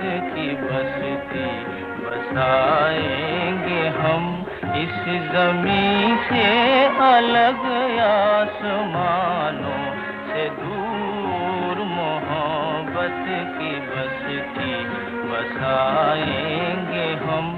की बस्ती बसाएंगे हम, इस ज़मीं से अलग आसमानों से दूर मोहब्बत की बस्ती बसाएंगे हम।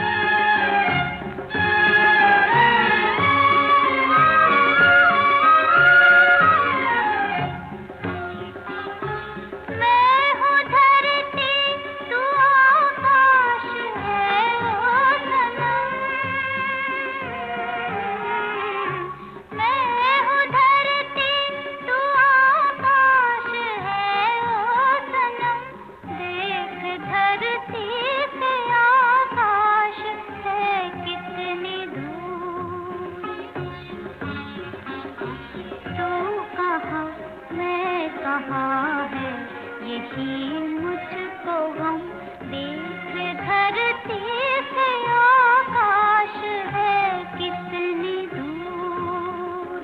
कहाँ है यही मुझको गम, देख धरती से आकाश है कितनी दूर।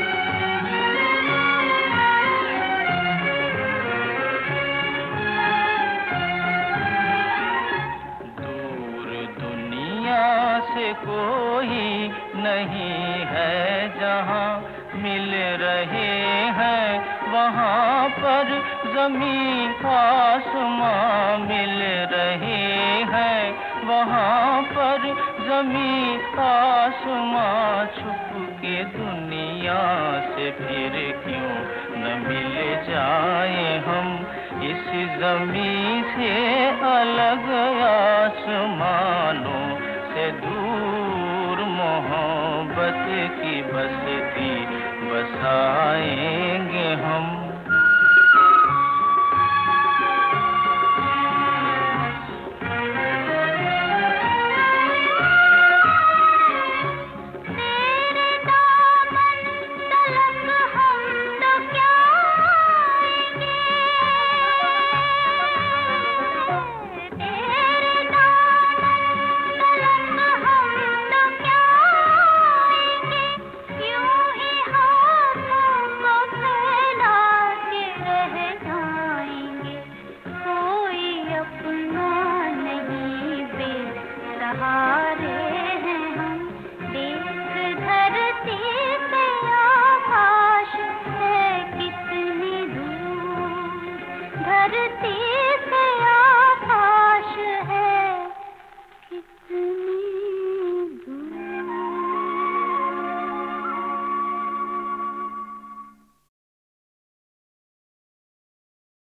दूर दुनिया से कोई नहीं है जहाँ मिल रहे हैं वहाँ पर ज़मीं आसमां मिल रहे हैं, वहाँ पर ज़मीं आसमां छुप के दुनिया से फिर क्यों न मिल जाए हम, इस ज़मीं से अलग आसमानों